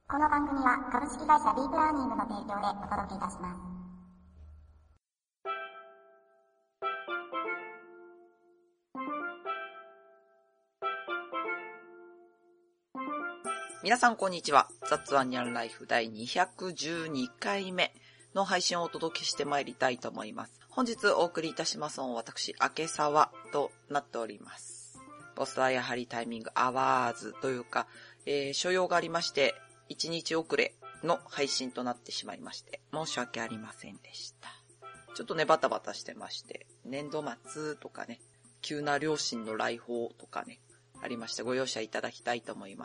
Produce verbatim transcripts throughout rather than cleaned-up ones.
この番組は株式会社ディープラーニングの提供でお届けいたします。 皆さんこんにちは。雑話ニャンライフ第にひゃくじゅうにかいめの配信をお届けしてまいりたいと思います。本日お送りいたしますのは私、明沢となっております。ポストはやはりタイミング合わずというか、えー、所用がありまして、いちにち遅れの配信となってしまいまして、申し訳ありませんでした。ちょっとね、バタバタしてまして、年度末とかね、急な両親の来訪とかね、ありましてご容赦いただきたいと思います。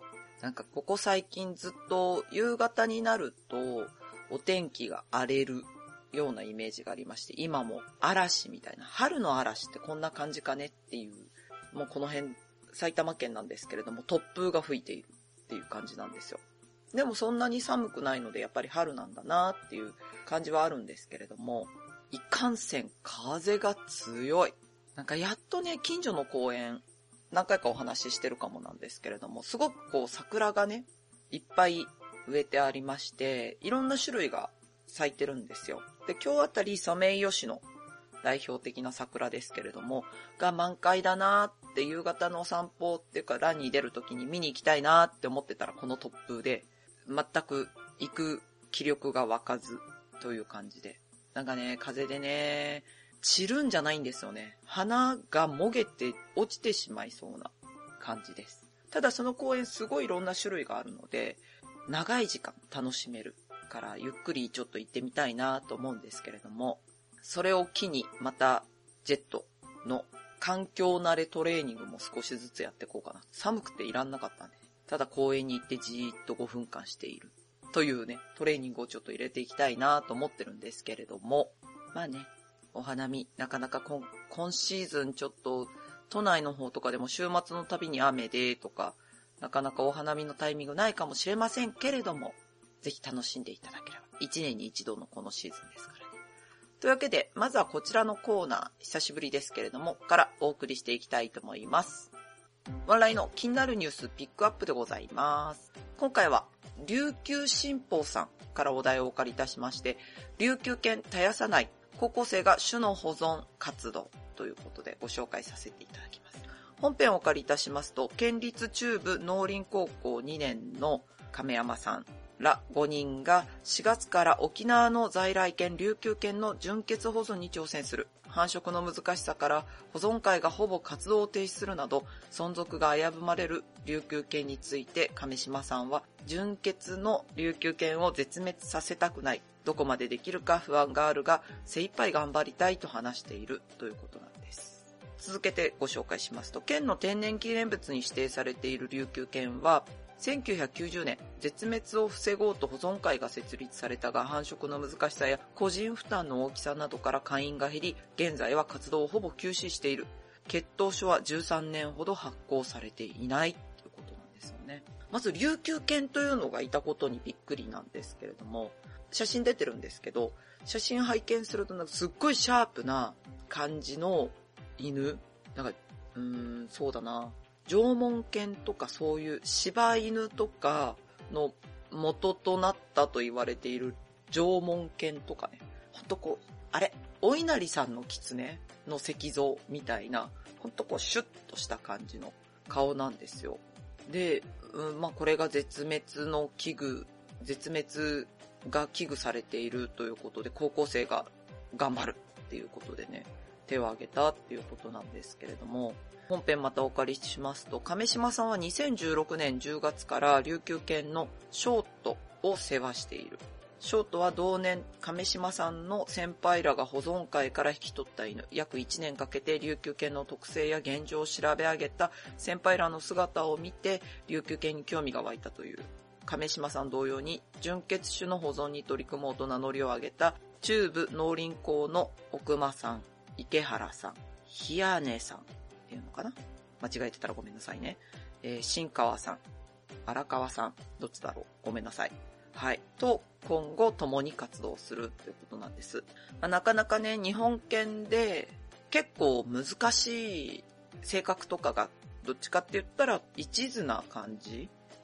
なんかここ最近ずっと夕方になるとお天気が荒れるようなイメージがありまして、今も嵐みたいな、春の嵐ってこんな感じかねっていう、もうこの辺埼玉県なんですけれども突風が吹いているっていう感じなんですよ。でもそんなに寒くないのでやっぱり春なんだなっていう感じはあるんですけれども、いかんせん風が強い。なんかやっとね、近所の公園何回かお話ししてるかもなんですけれども、すごくこう桜がね、いっぱい植えてありまして、いろんな種類が咲いてるんですよ。で、今日あたりソメイヨシノ代表的な桜ですけれども、が満開だなーって夕方のお散歩っていうかランに出るときに見に行きたいなーって思ってたらこの突風で、全く行く気力が湧かずという感じで。なんかね、風でね、散るんじゃないんですよね。花がもげて落ちてしまいそうな感じです。ただその公園すごいいろんな種類があるので、長い時間楽しめるからゆっくりちょっと行ってみたいなと思うんですけれども、それを機にまたジェットの環境慣れトレーニングも少しずつやっていこうかな。寒くていらんなかったんで、ただ公園に行ってじーっとごふんかんしているというね、トレーニングをちょっと入れていきたいなと思ってるんですけれども、まあね、お花見、なかなか今、今シーズンちょっと都内の方とかでも週末のたびに雨でとか、なかなかお花見のタイミングないかもしれませんけれども、ぜひ楽しんでいただければ。一年に一度のこのシーズンですからね。というわけで、まずはこちらのコーナー、久しぶりですけれども、からお送りしていきたいと思います。ワンライの気になるニュースピックアップでございます。今回は、琉球新報さんからお題をお借りいたしまして、琉球犬絶やさない高校生が種の保存活動ということでご紹介させていただきます。本編をお借りいたしますと、県立中部農林高校にねんの亀山さんらごにんがしがつから沖縄の在来犬琉球犬の純血保存に挑戦する。繁殖の難しさから保存会がほぼ活動を停止するなど存続が危ぶまれる琉球犬について、亀島さんは純血の琉球犬を絶滅させたくない。どこまでできるか不安があるが精一杯頑張りたいと話しているということなんです。続けてご紹介しますと、県の天然記念物に指定されている琉球犬はせんきゅうひゃくきゅうじゅうねん、絶滅を防ごうと保存会が設立されたが、繁殖の難しさや個人負担の大きさなどから会員が減り、現在は活動をほぼ休止している。血統書はじゅうさんねんほど発行されていないということなんですよね。まず琉球犬というのがいたことにびっくりなんですけれども、写真出てるんですけど、写真拝見するとなんかすっごいシャープな感じの犬、なんかうーんそうだな。縄文犬とかそういう柴犬とかの元となったと言われている縄文犬とかね、ほんとこう、あれ、お稲荷さんの狐の石像みたいな、ほんとこうシュッとした感じの顔なんですよ。で、うん、まあこれが絶滅の危惧、絶滅が危惧されているということで、高校生が頑張るっていうことでね、手を挙げたっていうことなんですけれども、本編またお借りしますと、亀島さんはにせんじゅうろくねんじゅうがつから琉球犬のショートを世話している。ショートは同年、亀島さんの先輩らが保存会から引き取った犬。約いちねんかけて琉球犬の特性や現状を調べ上げた先輩らの姿を見て、琉球犬に興味が湧いたという。亀島さん同様に、純血種の保存に取り組もうと名乗りを上げた、中部農林高の奥間さん、池原さん、ひやねさん、っていうのかな、間違えてたらごめんなさいね。えー、新川さん、荒川さん、どっちだろう、ごめんなさい。はい。と、今後共に活動するということなんです。まあ、なかなかね、日本犬で結構難しい性格とかが、どっちかって言ったら一途な感じ。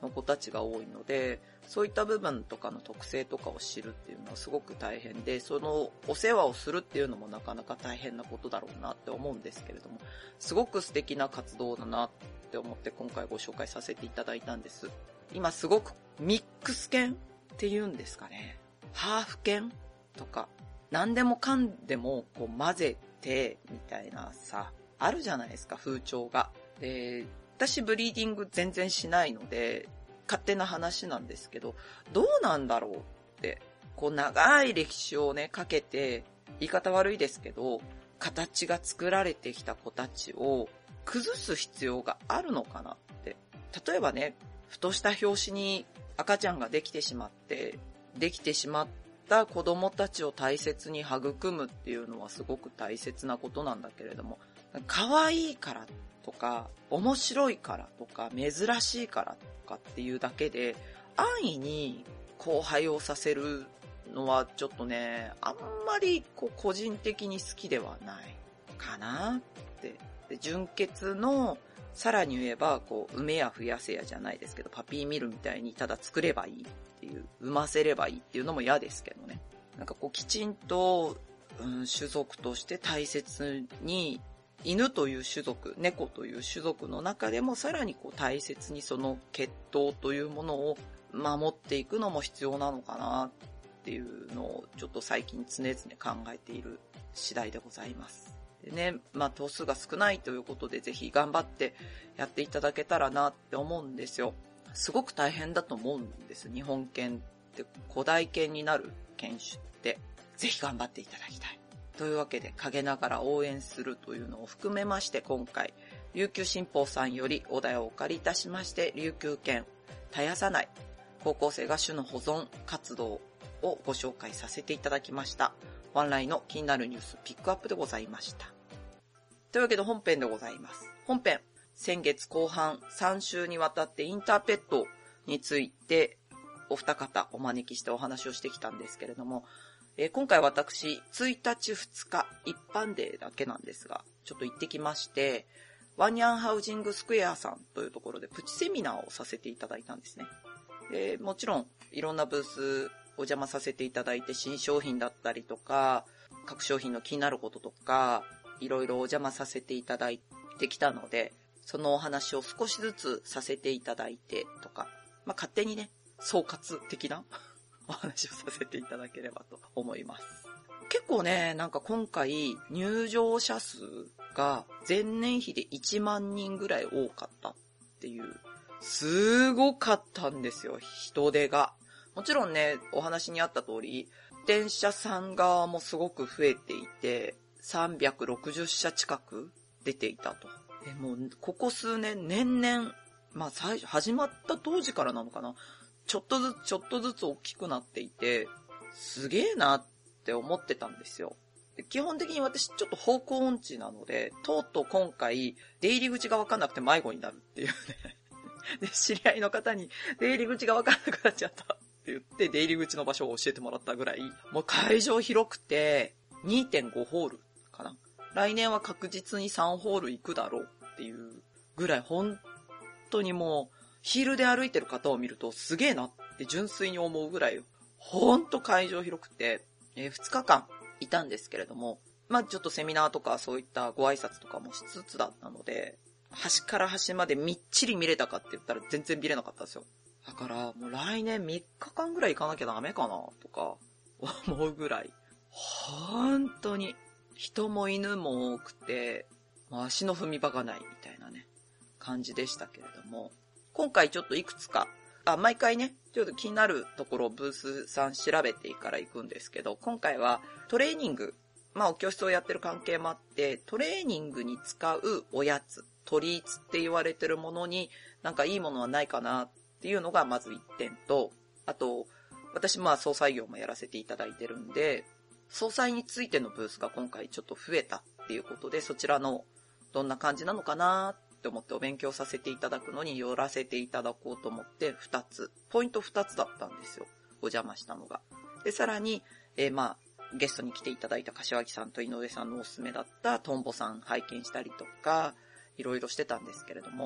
の子たちが多いので、そういった部分とかの特性とかを知るっていうのはすごく大変で、そのお世話をするっていうのもなかなか大変なことだろうなって思うんですけれども、すごく素敵な活動だなって思って今回ご紹介させていただいたんです。今すごくミックス犬っていうんですかね。ハーフ犬とか、何でもかんでもこう混ぜてみたいなさ、あるじゃないですか、風潮が。で、私ブリーディング全然しないので、勝手な話なんですけど、どうなんだろうって、こう長い歴史をね、かけて、言い方悪いですけど、形が作られてきた子たちを崩す必要があるのかなって。例えばね、ふとした拍子に赤ちゃんができてしまって、できてしまった子供たちを大切に育むっていうのはすごく大切なことなんだけれども、可愛いからとか、面白いからとか、珍しいからとかっていうだけで、安易に交配をさせるのはちょっとね、あんまりこう個人的に好きではないかなって。で、純血の、さらに言えば、こう、産めや増やせやじゃないですけど、パピーミルみたいにただ作ればいいっていう、産ませればいいっていうのも嫌ですけどね。なんかこう、きちんと、うん、種族として大切に、犬という種族、猫という種族の中でもさらにこう大切にその血統というものを守っていくのも必要なのかなっていうのをちょっと最近常々考えている次第でございます。でね、まあ頭数が少ないということでぜひ頑張ってやっていただけたらなって思うんですよ。すごく大変だと思うんです。日本犬って古代犬になる犬種ってぜひ頑張っていただきたい。というわけで、陰ながら応援するというのを含めまして、今回、琉球新報さんよりお題をお借りいたしまして、琉球犬、絶やさない、高校生が種の保存活動をご紹介させていただきました。ワンラインの気になるニュースピックアップでございました。というわけで本編でございます。本編、先月後半さん週にわたってインターペットについて、お二方お招きしてお話をしてきたんですけれども、えー、今回私、ついたちふつか一般デーだけなんですが、ちょっと行ってきまして、ワンニャンハウジングスクエアさんというところでプチセミナーをさせていただいたんですね。で、もちろん、いろんなブースお邪魔させていただいて、新商品だったりとか、各商品の気になることとか、いろいろお邪魔させていただいてきたので、そのお話を少しずつさせていただいてとか、まあ、勝手にね、総括的なお話をさせていただければと思います。結構ね、なんか今回入場者数が前年比でいちまんにんぐらい多かったっていう、すごかったんですよ、人手が。もちろんね、お話にあった通り、電車さん側もすごく増えていて、さんびゃくろくじゅっしゃ近く出ていたと。でもここ数年、年々、まあ最初、始まった当時からなのかな、ちょっとずつちょっとずつ大きくなっていて、すげえなって思ってたんですよ。で基本的に私ちょっと方向音痴なので、とうとう今回出入り口が分かんなくて迷子になるっていうね。で、知り合いの方に出入り口が分かんなくなっちゃったって言って出入り口の場所を教えてもらったぐらい、もう会場広くて にてんご ホールかな。来年は確実にさんホール行くだろうっていうぐらい、本当にもうヒールで歩いてる方を見るとすげえなって純粋に思うぐらい、ほんと会場広くて、えー、ふつかかんいたんですけれども、まあちょっとセミナーとかそういったご挨拶とかもしつつだったので、端から端までみっちり見れたかって言ったら全然見れなかったんですよ。だからもう来年みっかかんぐらい行かなきゃダメかなとか思うぐらい、本当に人も犬も多くて、足の踏み場がないみたいなね、感じでしたけれども、今回ちょっといくつか、あ、毎回ね、ちょっと気になるところをブースさん調べてから行くんですけど、今回はトレーニング、まあお教室をやってる関係もあって、トレーニングに使うおやつ、トリーツって言われてるものになんかいいものはないかなっていうのがまずいってんと、あと、私まあ総裁業もやらせていただいてるんで、総裁についてのブースが今回ちょっと増えたっていうことで、そちらのどんな感じなのかなって思ってお勉強させていただくのに寄らせていただこうと思ってふたつ、ポイントふたつだったんですよ。お邪魔したのが。で、さらに、えー、まあ、ゲストに来ていただいた柏木さんと井上さんのおすすめだったトンボさん拝見したりとか、いろいろしてたんですけれども、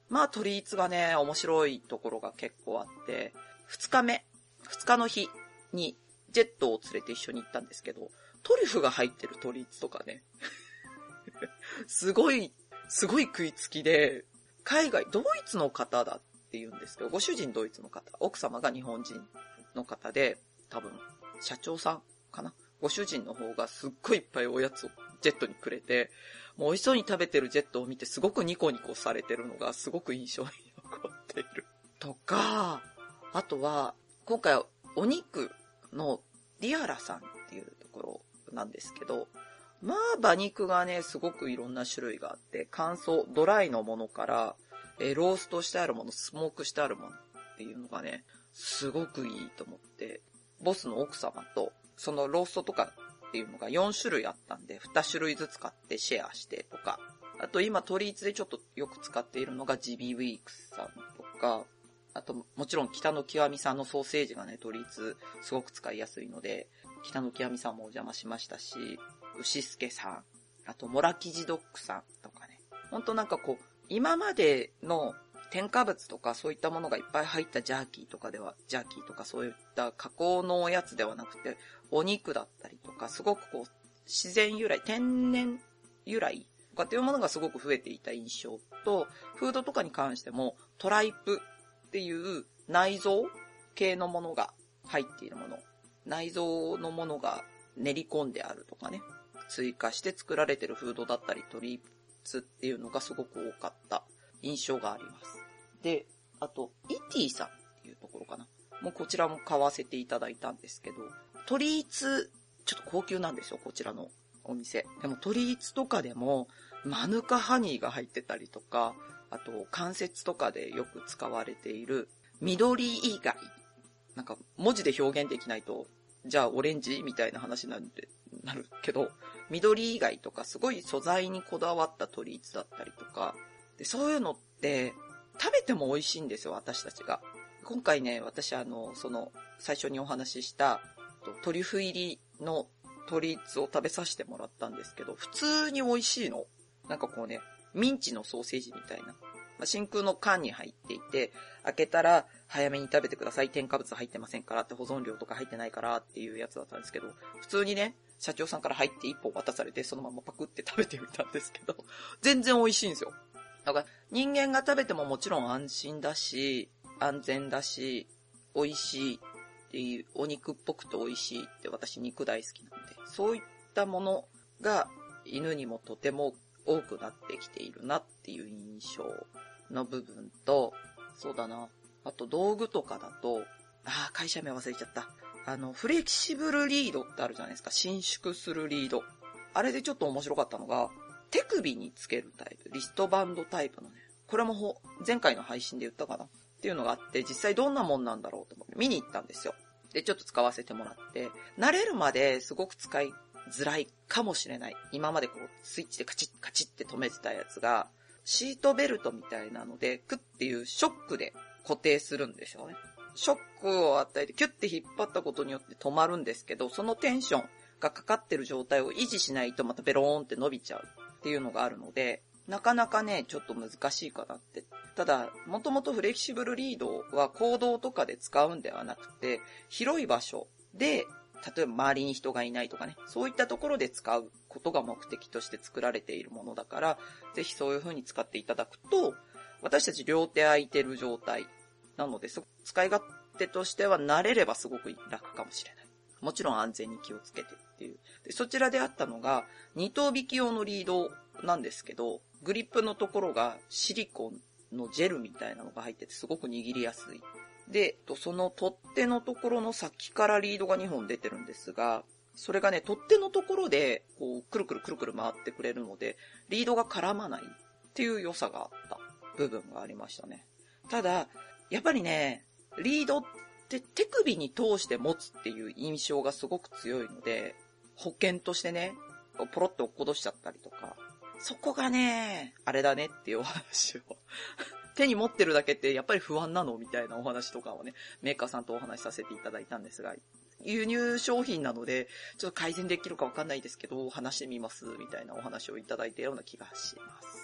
まあ、トリーツがね、面白いところが結構あって、二日目、二日の日にジェットを連れて一緒に行ったんですけど、トリュフが入ってるトリーツとかね、すごい、すごい食いつきで、海外、ドイツの方だって言うんですけど、ご主人ドイツの方、奥様が日本人の方で、多分、社長さんかな。ご主人の方がすっごいいっぱいおやつをジェットにくれて、もう美味しそうに食べてるジェットを見てすごくニコニコされてるのがすごく印象に残っている。とか、あとは、今回はお肉のディアラさんっていうところなんですけど、まあ馬肉がね、すごくいろんな種類があって、乾燥、ドライのものから、えー、ローストしてあるもの、スモークしてあるものっていうのがね、すごくいいと思って、ボスの奥様と、そのローストとかっていうのがよん種類あったんで、に種類ずつ買ってシェアしてとか、あと今トリーツでちょっとよく使っているのがジビウィークスさんとか、あともちろん北の極みさんのソーセージがね、トリーツすごく使いやすいので、北の極みさんもお邪魔しましたし、牛助さん、あとモラキジドッグさんとかね、ほんとなんかこう、今までの添加物とかそういったものがいっぱい入ったジャーキーとかでは、ジャーキーとかそういった加工のおやつではなくて、お肉だったりとか、すごくこう、自然由来、天然由来とかっていうものがすごく増えていた印象と、フードとかに関しても、トライプっていう内臓系のものが入っているもの、内臓のものが練り込んであるとかね、追加して作られているフードだったり、トリーツっていうのがすごく多かった印象があります。で、あと、イティさんっていうところかな。もうこちらも買わせていただいたんですけど、トリーツ、ちょっと高級なんですよ、こちらのお店。でもトリーツとかでも、マヌカハニーが入ってたりとか、あと、関節とかでよく使われている、緑以外。なんか、文字で表現できないと、じゃあオレンジみたいな話なんで、なるけど、緑以外とかすごい素材にこだわったトリーツだったりとか、で、そういうのって食べても美味しいんですよ、私たちが。今回ね、私あの、その、最初にお話しした、トリュフ入りのトリーツを食べさせてもらったんですけど、普通に美味しいの。なんかこうね、ミンチのソーセージみたいな。まあ、真空の缶に入っていて、開けたら早めに食べてください。添加物入ってませんからって、保存料とか入ってないからっていうやつだったんですけど、普通にね、社長さんから入って一本渡されて、そのままパクって食べてみたんですけど、全然美味しいんですよ。だから人間が食べてももちろん安心だし、安全だし、美味しいっていう、お肉っぽくて美味しいって私肉大好きなので、そういったものが犬にもとても多くなってきているなっていう印象の部分と、そうだな。あと道具とかだと、ああ、会社名忘れちゃった。あの、フレキシブルリードってあるじゃないですか。伸縮するリード。あれでちょっと面白かったのが、手首につけるタイプ。リストバンドタイプのね。これもほ前回の配信で言ったかなっていうのがあって、実際どんなもんなんだろうと思って見に行ったんですよ。で、ちょっと使わせてもらって、慣れるまですごく使いづらいかもしれない。今までこう、スイッチでカチッカチッって止めてたやつが、シートベルトみたいなので、クッっていうショックで固定するんですよね。ショックを与えてキュッて引っ張ったことによって止まるんですけど、そのテンションがかかってる状態を維持しないとまたベローンって伸びちゃうっていうのがあるので、なかなかね、ちょっと難しいかなって。ただ、もともとフレキシブルリードは公道とかで使うんではなくて、広い場所で、例えば周りに人がいないとかね、そういったところで使うことが目的として作られているものだから、ぜひそういう風に使っていただくと、私たち両手空いてる状態なので、使い勝手としては慣れればすごく楽かもしれない。もちろん安全に気をつけてっていう。でそちらであったのが、二頭引き用のリードなんですけど、グリップのところがシリコンのジェルみたいなのが入っててすごく握りやすい。で、その取っ手のところの先からリードがにほん出てるんですが、それがね、取っ手のところで、こう、くるくるくるくる回ってくれるので、リードが絡まないっていう良さがあった部分がありましたね。ただ、やっぱりね、リードって手首に通して持つっていう印象がすごく強いので、保険としてね、ポロッと落っことしちゃったりとか、そこがね、あれだねっていうお話を手に持ってるだけってやっぱり不安なのみたいなお話とかをね、メーカーさんとお話しさせていただいたんですが、輸入商品なので、ちょっと改善できるかわかんないですけど、話してみますみたいなお話をいただいたような気がします。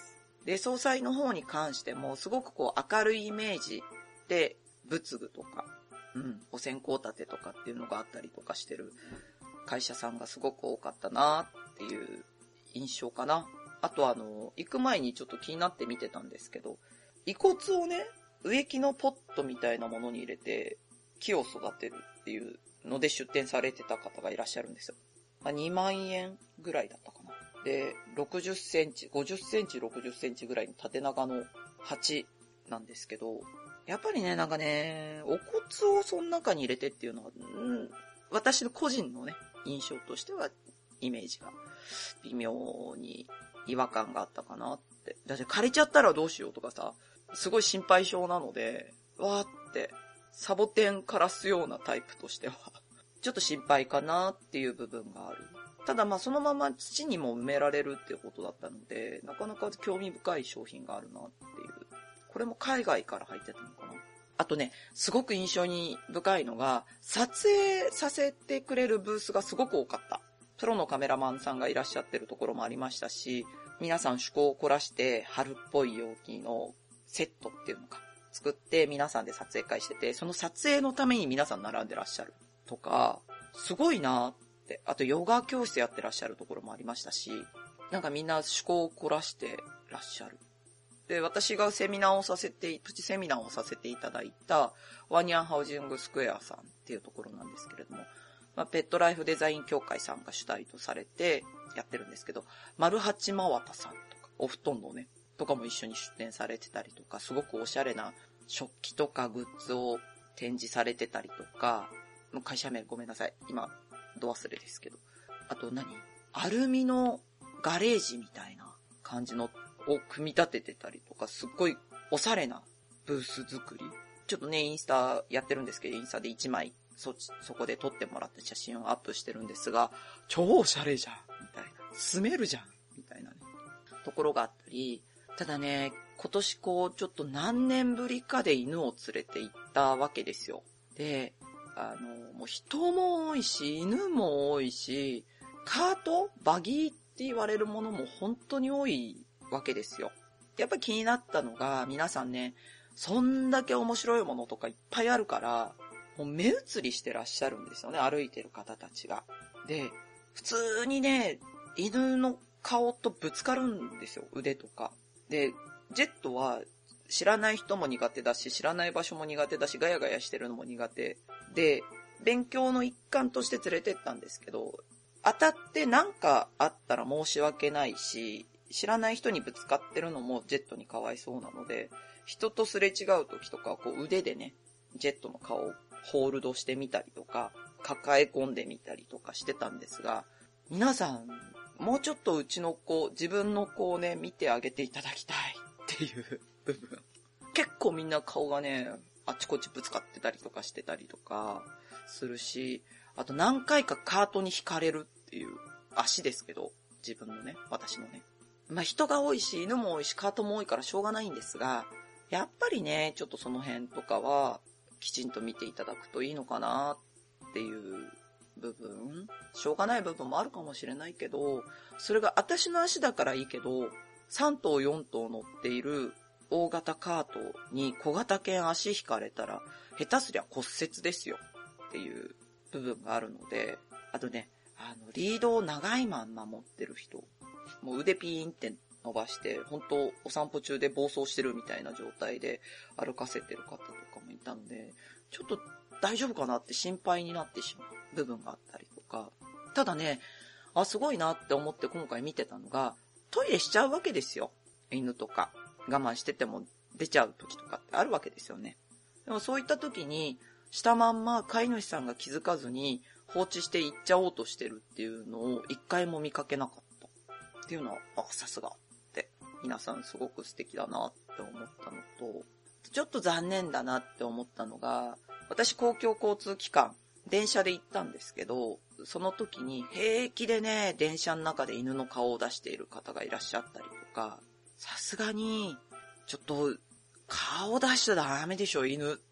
で、総裁の方に関しても、すごくこう明るいイメージで、仏具とか、うん、お線香立てとかっていうのがあったりとかしてる会社さんがすごく多かったなっていう印象かな。あとあの、行く前にちょっと気になって見てたんですけど、遺骨をね、植木のポットみたいなものに入れて、木を育てるっていうので出店されてた方がいらっしゃるんですよ。まあ、にまんえんぐらいだったかな。で、ろくじゅっセンチ、ごじゅっセンチ、ろくじゅっセンチぐらいの縦長の鉢なんですけど、やっぱりね、なんかね、お骨をその中に入れてっていうのは、うん、私の個人のね、印象としては、イメージが微妙に違和感があったかなって。だって枯れちゃったらどうしようとかさ、すごい心配性なので、わーって、サボテン枯らすようなタイプとしては、ちょっと心配かなっていう部分がある。ただまあそのまま土にも埋められるっていうことだったので、なかなか興味深い商品があるなっていう。これも海外から入ってたのかな。あとね、すごく印象に深いのが、撮影させてくれるブースがすごく多かった。プロのカメラマンさんがいらっしゃってるところもありましたし、皆さん趣向を凝らして春っぽい陽気のセットっていうのか、作って皆さんで撮影会してて、その撮影のために皆さん並んでらっしゃるとか、すごいなって。あとヨガ教室やってらっしゃるところもありましたし、なんかみんな趣向を凝らしてらっしゃる。で、私がセミナーをさせて、プチセミナーをさせていただいたワニャンハウジングスクエアさんっていうところなんですけれども、まあ、ペットライフデザイン協会さんが主体とされてやってるんですけど、丸八真綿さんとか、お布団のね、とかも一緒に出展されてたりとか、すごくおしゃれな食器とかグッズを展示されてたりとか、もう会社名ごめんなさい。今、ど忘れですけど。あと何？アルミのガレージみたいな感じのを組み立ててたりとか、すっごいおしゃれなブース作り。ちょっとね、インスタやってるんですけど、インスタでいちまい、そ、そこで撮ってもらった写真をアップしてるんですが、超おしゃれじゃんみたいな。住めるじゃんみたいなね。ところがあったり、ただね、今年こう、ちょっと何年ぶりかで犬を連れて行ったわけですよ。で、あの、もう人も多いし、犬も多いし、カート？バギーって言われるものも本当に多いわけですよ。やっぱり気になったのが、皆さんね、そんだけ面白いものとかいっぱいあるから、もう目移りしてらっしゃるんですよね、歩いてる方たちが。で、普通にね、犬の顔とぶつかるんですよ、腕とか。で、ジェットは知らない人も苦手だし、知らない場所も苦手だし、ガヤガヤしてるのも苦手で、勉強の一環として連れてったんですけど、当たって何かあったら申し訳ないし、知らない人にぶつかってるのもジェットにかわいそうなので、人とすれ違う時とかこう腕でね、ジェットの顔をホールドしてみたりとか、抱え込んでみたりとかしてたんですが、皆さん、もうちょっとうちの子、自分の子をね、見てあげていただきたいっていう部分。結構みんな顔がね、あちこちぶつかってたりとかしてたりとかするし、あと何回かカートに引かれるっていう足ですけど、自分のね、私のね。まあ人が多いし、犬も多いし、カートも多いからしょうがないんですが、やっぱりね、ちょっとその辺とかは、きちんと見ていただくといいのかなっていう部分、しょうがない部分もあるかもしれないけど、それが私の足だからいいけど、さん頭よん頭乗っている大型カートに小型犬足引かれたら、下手すりゃ骨折ですよっていう部分があるので、あとね、あの、リードを長いまんま持ってる人、もう腕ピーンって伸ばして、本当お散歩中で暴走してるみたいな状態で歩かせてる方とかもいたので、ちょっと大丈夫かなって心配になってしまう部分があったりとか。ただね、あ、すごいなって思って今回見てたのが、トイレしちゃうわけですよ。犬とか。我慢してても出ちゃう時とかってあるわけですよね。でもそういった時に、したまんま飼い主さんが気づかずに放置して行っちゃおうとしてるっていうのを一回も見かけなかったっていうのは、あ、さすがって皆さんすごく素敵だなって思ったのと、ちょっと残念だなって思ったのが、私公共交通機関電車で行ったんですけど、その時に平気でね、電車の中で犬の顔を出している方がいらっしゃったりとか、さすがにちょっと顔出しちゃダメでしょ犬って。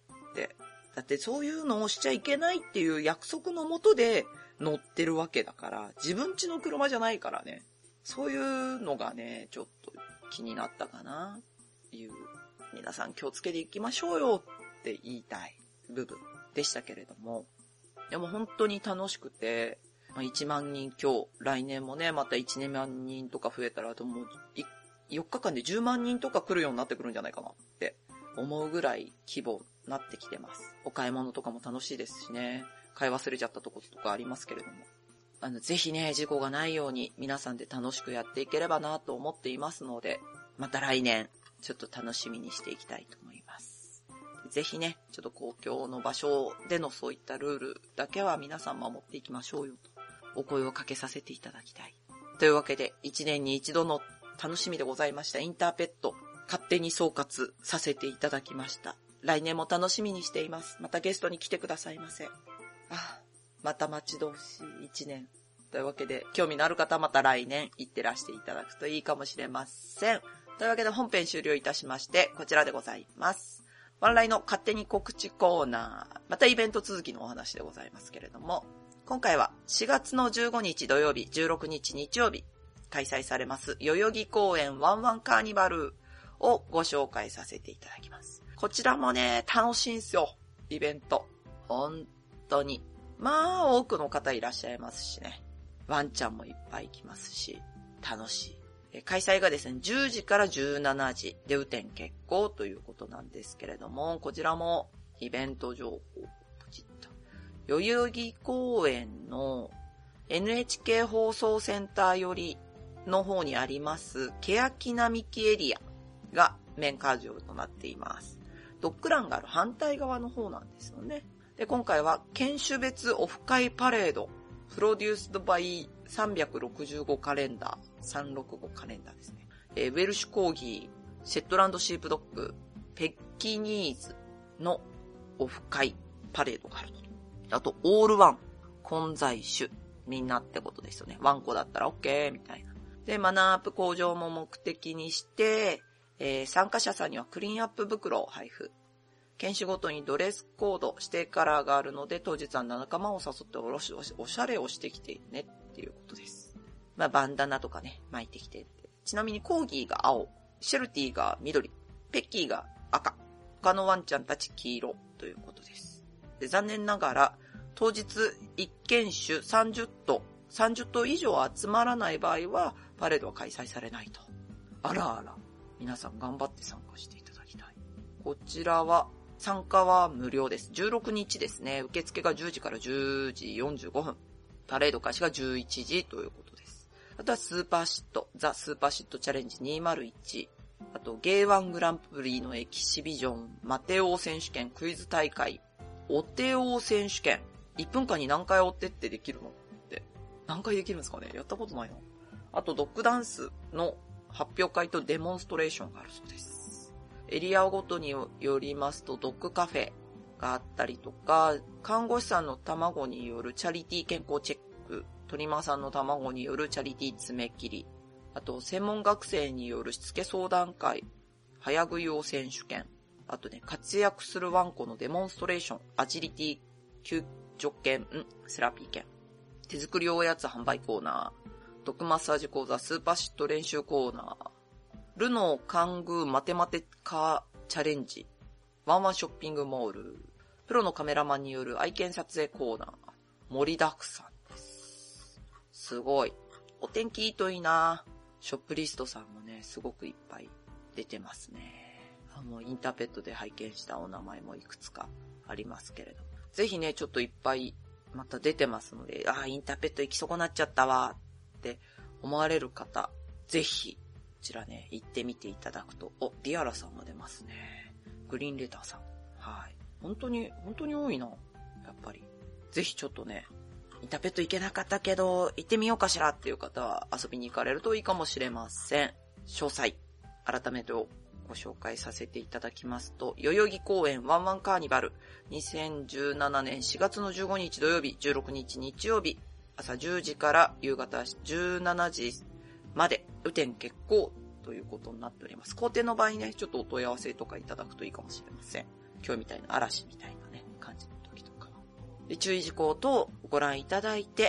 だってそういうのをしちゃいけないっていう約束のもとで乗ってるわけだから、自分家の車じゃないからね。そういうのがね、ちょっと気になったかないう、皆さん気をつけていきましょうよって言いたい部分でしたけれども、でも本当に楽しくて、まあ、いちまんにん強、来年もね、またいちまんにんとか増えたら、あともうよっかかんでじゅうまんにんとか来るようになってくるんじゃないかなって思うぐらい規模になってきてます。お買い物とかも楽しいですしね、買い忘れちゃったところとかありますけれども、あの、ぜひね、事故がないように皆さんで楽しくやっていければなと思っていますので、また来年、ちょっと楽しみにしていきたいと思います。ぜひね、ちょっと公共の場所でのそういったルールだけは皆さん守っていきましょうよと、お声をかけさせていただきたい。というわけで、いちねんに一度の楽しみでございましたインターペット、勝手に総括させていただきました。来年も楽しみにしています。またゲストに来てくださいませ。あ、また待ち遠しいいちねん。というわけで、興味のある方はまた来年行ってらしていただくといいかもしれません。というわけで本編終了いたしまして、こちらでございます。ワンライの勝手に告知コーナー、またイベント続きのお話でございますけれども、今回はしがつのじゅうごにち土曜日、じゅうろくにち日曜日、開催されます代々木公園ワンワンカーニバルをご紹介させていただきます。こちらもね、楽しいんすよ、イベント。本当に。まあ、多くの方いらっしゃいますしね。ワンちゃんもいっぱい来ますし、楽しい。開催がですね、じゅうじからじゅうしちじで雨天決行ということなんですけれども、こちらもイベント情報、ポチッと。代々木公園の エヌエイチケー 放送センターよりの方にあります、欅並木エリアがメイン会場となっています。ドッグランがある反対側の方なんですよね。で、今回は犬種別オフ会パレード、プロデュースドバイさんびゃくろくじゅうごカレンダー、さんびゃくろくじゅうごカレンダーですね。えー、ウェルシュコーギー、シェットランドシープドッグ、ペッキニーズのオフ会パレードがあると。あと、オールワン、混在種、みんなってことですよね。ワンコだったら OK みたいな。で、マナーアップ向上も目的にして、えー、参加者さんにはクリーンアップ袋を配布。犬種ごとにドレスコード、指定カラーがあるので、当日は仲間を誘っておろし、おしゃれをしてきてねっていうことです。まあ、バンダナとかね、巻いてきてって。ちなみにコーギーが青、シェルティが緑、ペッキーが赤、他のワンちゃんたち黄色ということです。で、残念ながら、当日一犬種さんじゅっとう、さんじゅっとう以上集まらない場合は、パレードは開催されないと。あらあら、皆さん頑張って参加していただきたい。こちらは、参加は無料です。じゅうろくにちですね。受付がじゅうじからじゅうじよんじゅうごふん。パレード開始がじゅういちじということです。あとはスーパーシット、ザ・スーパーシットチャレンジにせんいち。あと、ゲーワングランプリのエキシビジョン、マテオ選手権、クイズ大会、オテオ選手権。いっぷんかんに何回お手ってできるのって。何回できるんですかね？やったことないな。あと、ドッグダンスの発表会とデモンストレーションがあるそうです。エリアごとによりますと、ドッグカフェがあったりとか、看護師さんの卵によるチャリティー健康チェック、トリマーさんの卵によるチャリティー爪切り、あと専門学生によるしつけ相談会、早食い王選手権、あとね、活躍するワンコのデモンストレーション、アジリティ救助犬、んセラピー犬、手作りおやつ販売コーナー、ドッグマッサージ講座、スーパーシット練習コーナー、ルノーカングーマテマテカーチャレンジ、ワンワンショッピングモール、プロのカメラマンによる愛犬撮影コーナー、盛りだくさんです。すごい。お天気いいといいな。ショップリストさんもね、すごくいっぱい出てますね。あもうインターペットで拝見したお名前もいくつかありますけれど。ぜひね、ちょっといっぱいまた出てますので、あ、インターペット行き損なっちゃったわって思われる方、ぜひ、こちらね、行ってみていただくと、お、ディアラさんも出ますね。グリーンレターさん。はい。本当に、本当に多いな。やっぱり。ぜひちょっとね、インターペット行けなかったけど、行ってみようかしらっていう方は遊びに行かれるといいかもしれません。詳細、改めてご紹介させていただきますと、代々木公園ワンワンカーニバル、にせんじゅうななねんしがつのじゅうごにち土曜日、じゅうろくにち日曜日、朝じゅうじから夕方じゅうしちじまで雨天決行ということになっております。工程の場合ね、ちょっとお問い合わせとかいただくといいかもしれません。今日みたいな嵐みたいなね、感じの時とかは。で、注意事項等ご覧いただいて、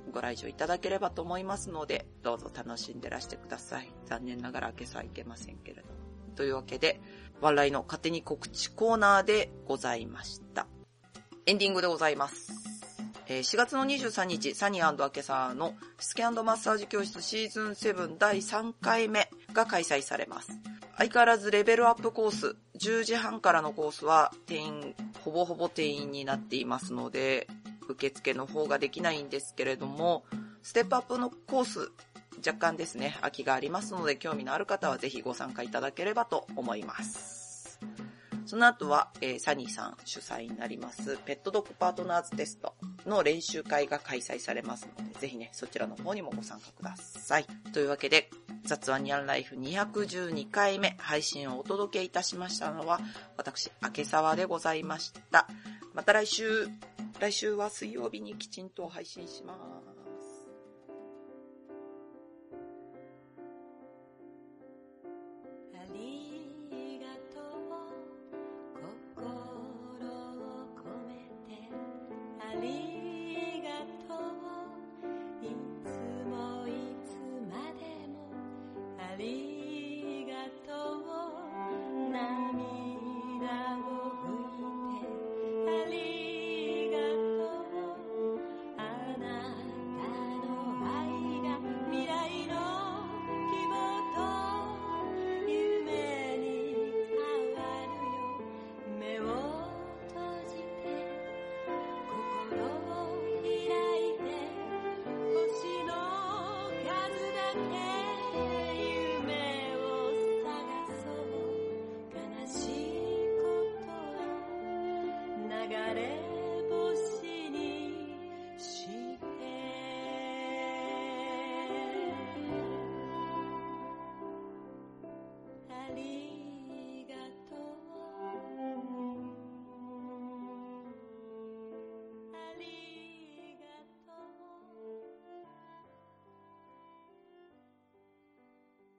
ご来場いただければと思いますので、どうぞ楽しんでらしてください。残念ながら明けさはいけませんけれども。というわけで、ワンライの勝手に告知コーナーでございました。エンディングでございます。しがつのにじゅうさんにち、サニー&アケサのスキャンドマッサージ教室シーズンセブンだいさんかいめが開催されます。相変わらずレベルアップコース、じゅうじはんからのコースは定員、ほぼほぼ定員になっていますので、受付の方ができないんですけれども、ステップアップのコース、若干ですね、空きがありますので、興味のある方はぜひご参加いただければと思います。その後は、えー、サニーさん主催になりますペットドッグパートナーズテストの練習会が開催されますので、ぜひね、そちらの方にもご参加ください。というわけで、雑話ニャンライフにひゃくじゅうにかいめ配信をお届けいたしましたのは、私、明沢でございました。また来週、来週は水曜日にきちんと配信します。 Ali